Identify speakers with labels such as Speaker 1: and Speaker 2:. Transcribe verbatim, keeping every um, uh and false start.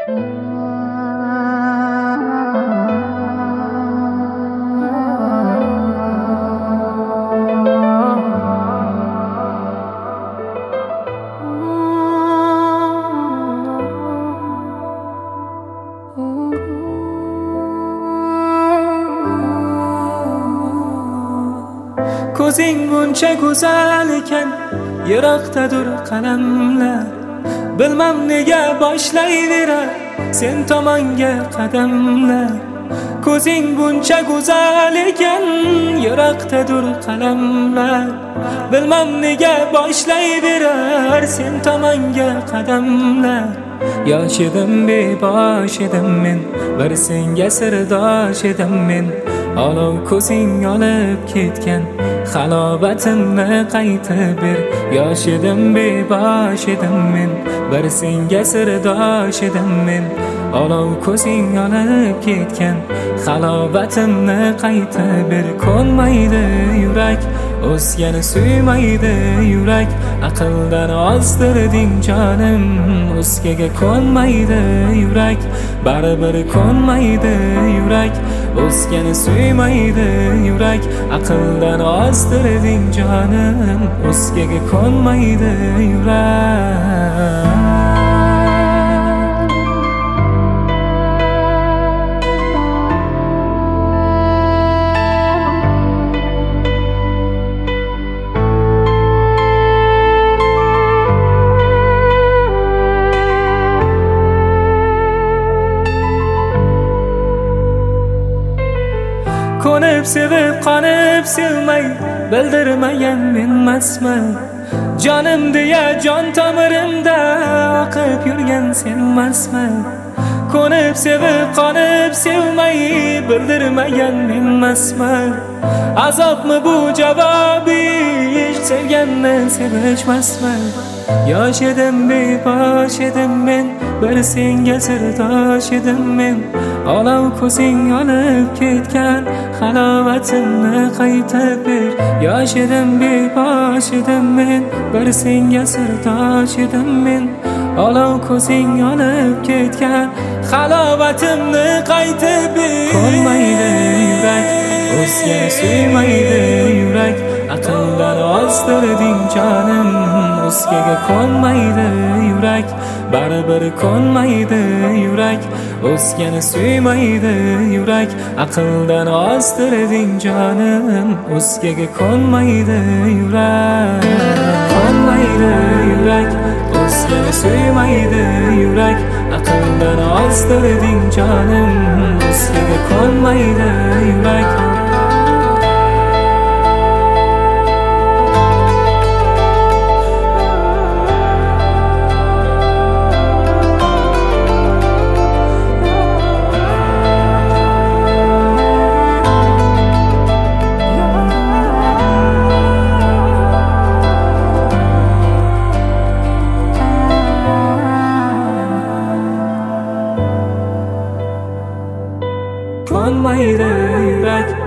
Speaker 1: Ko'zing buncha go'zal ekan, yiroqdadir qalamlar. Bilmam nega boshlayverar sen tomonga qadamlar. Ko'zing buncha go'zal ekan, yiroqdadir qalamlar. Bilmam nega boshlayverar sen tomonga qadamlar. Yosh edim, bebosh edim men, bir senga sirdosh edim men. Olov ko'zing olib ketgan, halovatimni qaytib ber. Yosh edim, bebosh edim men, bir senga sirdosh edim men. Olov ko'zing olib ketgan, halovatimni qaytib ber. Ko'nmaydi yurak, o'zgani suymaydi yurak. Aqldan ozdirding jonim, o'zgaga ko'nmaydi yurak. Baribir ko'nmaydi yurak, o'zgani suymaydi yurak. Aqldan ozdirding jonim, o'zgaga ko'nmaydi yurak. Ko'nib sevib, qonib sevmay, bildirmagan menmasman. Jonim deya jon tomirimda oqib yurgan senmasman. Ko'nib sevib, qonib sevmay, bildirmagan menmasman. Azobmi bu javobish, sevganni sevishmasman. Yosh edim, bebosh edim men, bir senga sirdosh edim men. Olov ko'zing olib ketgan, halovatimni qaytib ber. Yosh edim, bebosh edim men, bir senga sirdosh edim men. Olov ko'zing olib ketgan, halovatimni qaytib ber. Ko'nmaydi yurak, o'zgani suymaydi yurak. Aqldan ozdirding jonim, o'zgaga ko'nmaydi yurak. Baribir ko'nmaydi yurak, o'zgani suymaydi yurak. Aqldan ozdirding jonim, o'zgaga ko'nmaydi yurak. Ko'nmaydi yurak, o'zgani suymaydi yurak. Aqldan ozdirding jonim, o'zgaga ko'nmaydi yurak. Ko'nmaydi yurak,